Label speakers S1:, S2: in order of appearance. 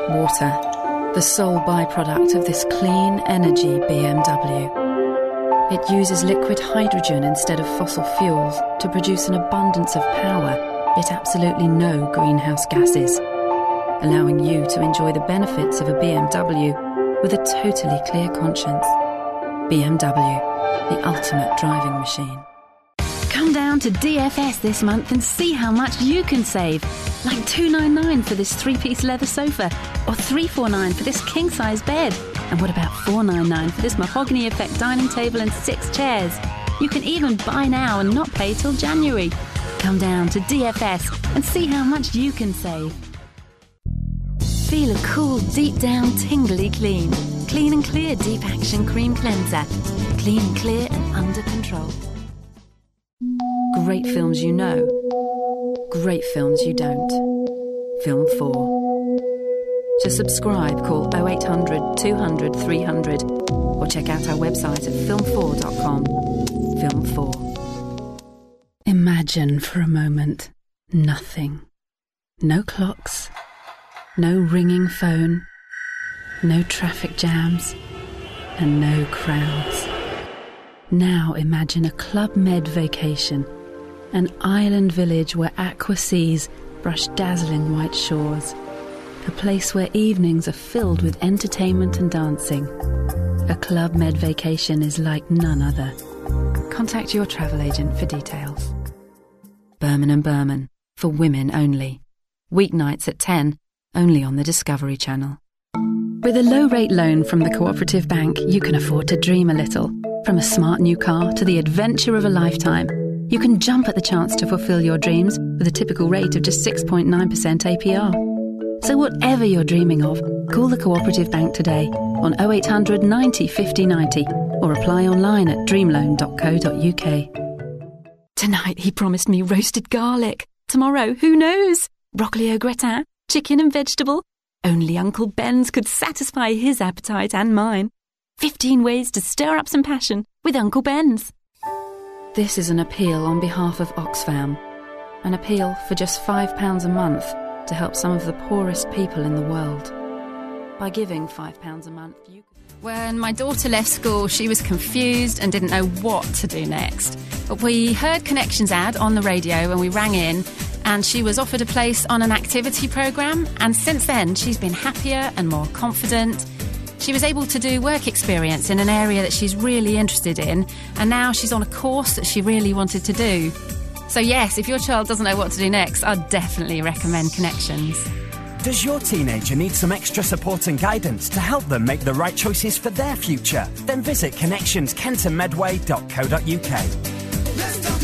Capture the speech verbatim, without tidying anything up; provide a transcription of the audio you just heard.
S1: Water, the sole byproduct of this clean energy B M W. It uses liquid hydrogen instead of fossil fuels to produce an abundance of power, yet absolutely no greenhouse gases, allowing you to enjoy the benefits of a B M W with a totally clear conscience. B M W, the ultimate driving machine.
S2: Come down to D F S this month and see how much you can save. Like two hundred ninety-nine dollars for this three-piece leather sofa, or three hundred forty-nine dollars for this king-size bed. And what about four hundred ninety-nine dollars for this mahogany effect dining table and six chairs? You can even buy now and not pay till January. Come down to D F S and see how much you can save. Feel a cool, deep-down, tingly clean. Clean and Clear Deep Action Cream Cleanser. Clean and clear and under control.
S1: Great films you know. Great films you don't. Film four. To subscribe, call oh eight hundred, two hundred, three hundred or check out our website at film four dot com. Film four. Imagine for a moment nothing. No clocks. No ringing phone. No traffic jams. And no crowds. Now imagine a Club Med vacation. An island village where aqua seas brush dazzling white shores. A place where evenings are filled with entertainment and dancing. A Club Med vacation is like none other. Contact your travel agent for details. Berman and Berman, for women only. Weeknights at ten, only on the Discovery Channel. With a low-rate loan from the Cooperative Bank, you can afford to dream a little. From a smart new car to the adventure of a lifetime. You can jump at the chance to fulfill your dreams with a typical rate of just six point nine percent A P R. So whatever you're dreaming of, call the Cooperative Bank today on oh eight hundred, ninety, fifty, ninety or apply online at dreamloan dot co dot uk. Tonight he promised me roasted garlic. Tomorrow, who knows? Broccoli au gratin, chicken and vegetable. Only Uncle Ben's could satisfy his appetite and mine. fifteen ways to stir up some passion with Uncle Ben's. This is an appeal on behalf of Oxfam. An appeal for just five pounds a month to help some of the poorest people in the world. By giving five pounds a month, you...
S3: When my daughter left school, she was confused and didn't know what to do next. But we heard Connections ad on the radio and we rang in, and she was offered a place on an activity programme, and since then she's been happier and more confident. She was able to do work experience in an area that she's really interested in, and now she's on a course that she really wanted to do. So yes, if your child doesn't know what to do next, I'd definitely recommend Connections.
S4: Does your teenager need some extra support and guidance to help them make the right choices for their future? Then visit connections kenton medway dot co dot uk. Let's go.